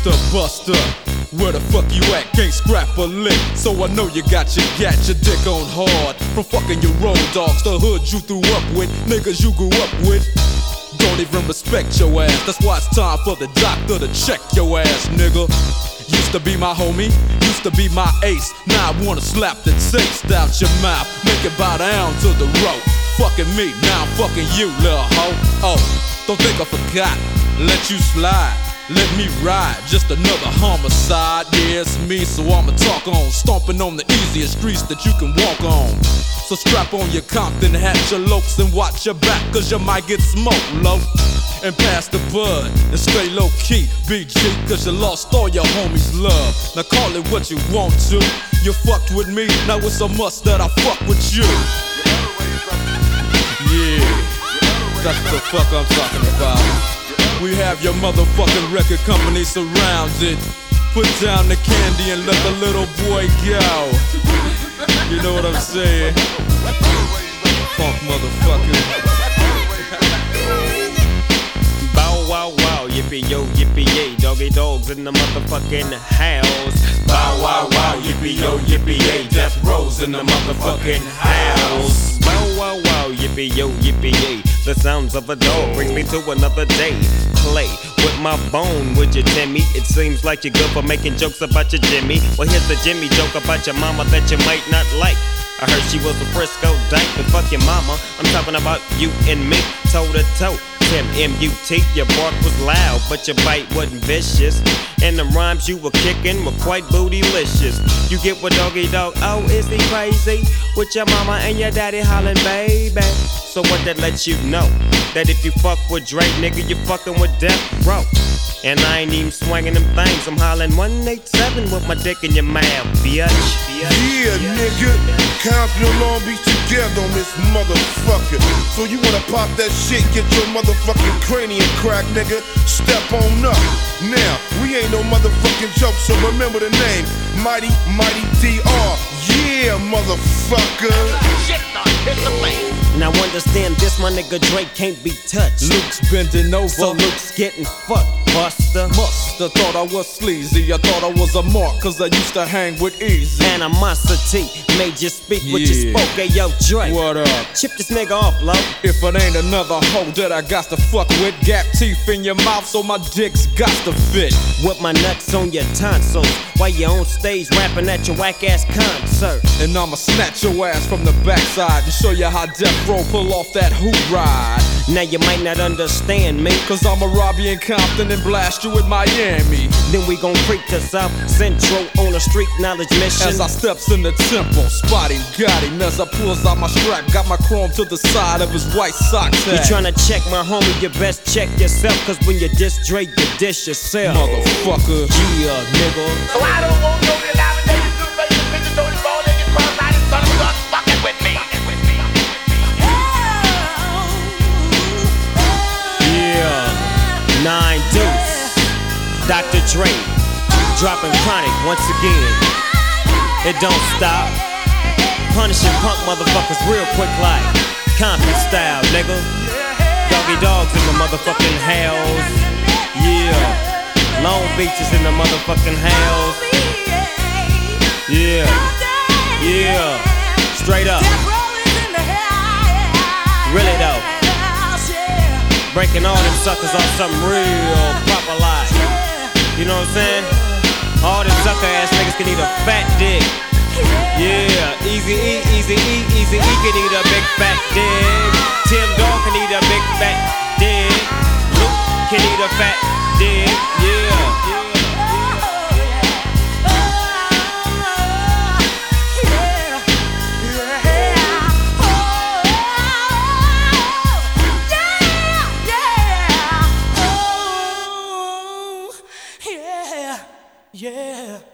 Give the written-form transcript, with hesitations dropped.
Mr. Buster, where the fuck you at? Can't scrap a lick, so I know you got your dick on hard. From fucking your road dogs, the hood you threw up with, niggas you grew up with. Don't even respect your ass, that's why it's time for the doctor to check your ass, nigga. Used to be my homie, used to be my ace. Now I wanna slap the taste out your mouth, make it bow down to the rope. Fucking me, now I'm fucking you, little hoe. Oh, don't think I forgot, let you slide. Let me ride, just another homicide. Yeah, it's me, so I'ma talk on. Stomping on the easiest streets that you can walk on. So strap on your Compton hat, your lokes, and watch your back, cause you might get smoked, low. And pass the bud, and stay low key, BG, cause you lost all your homies' love. Now call it what you want to. You fucked with me, now it's a must that I fuck with you. Yeah, that's what the fuck I'm talking about. We have your motherfucking record company surrounded. Put down the candy and let the little boy go. You know what I'm saying? Funk motherfucker. Bow wow wow, yippee yo, yippee yay. Doggy dogs in the motherfucking house. Bow wow wow, yippee yo, yippee yay. Death Row's in the motherfucking house. Bow wow wow, yippee yo, yippee yay. The sounds of a dog brings me to another day. Play with my bone, would you, Timmy? It seems like you're good for making jokes about your Jimmy. Well, here's the Jimmy joke about your mama that you might not like. I heard she was a Frisco dyke, but fuck your mama. I'm talking about you and me, toe to toe. Tim M.U.T. Your bark was loud, but your bite wasn't vicious. And the rhymes you were kicking were quite bootylicious. You get what Doggy Dog, oh, is he crazy? With your mama and your daddy hollering, baby. So what that lets you know? That if you fuck with Drake, nigga, you fucking with Death Row. And I ain't even swinging them things. I'm hollering 187 with my dick in your mouth, bitch. Yeah, nigga. Compton and Long Beach together on this motherfucker. So you wanna pop that shit, get your motherfucking cranium crack, nigga. Step on up. Now, we ain't no motherfucking joke, so remember the name. Mighty, Mighty DR. Yeah, motherfucker. Shit, dog, hit the face. Now understand this, my nigga Drake can't be touched. Luke's bending over, So Luke's getting fucked, Buster. Musta thought I was sleazy, I thought I was a mark, cause I used to hang with Easy. Animosity made you speak what you Yeah. spoke. Hey, yo, Drake, What up? chip this nigga off, low. If it ain't another hoe that I got to fuck with, gap teeth in your mouth so my dick's got to fit. With my nuts on your tonsils while you on stage rapping at your whack ass concert. And I'ma snatch your ass from the backside and show you how Death Row pull off that hoot ride. Now you might not understand me, Cause I'ma rob you in Compton and blast you in Miami. then we gon' creep to South Central on a street knowledge mission. As I steps in the temple, spotty got him. As I pulls out my strap, got my chrome to the side of his white socks. You tryna check my homie, you best check yourself. Cause when you diss Drake, you diss yourself. Motherfucker. Yeah, nigga. So I don't want no denomination, two faces, bitches, don't fall in your cross-eyed son of a gun, fucking with me. Yeah, 9 Deuce, Dr. Dre, dropping Chronic once again. It don't stop. Punishing punk motherfuckers real quick like Compton style, nigga. Doggy dogs in the motherfucking house. Yeah, Long Beach is in the motherfucking house. Yeah, yeah, straight up. Really though. Breaking all them suckers off something real proper like. You know what I'm saying? All them sucker ass niggas can eat a fat dick. Yeah, Easy E, Easy E, Easy E can eat a big fat dick. Tim Dog can eat a big fat dick. Luke can eat a fat dick. Yeah.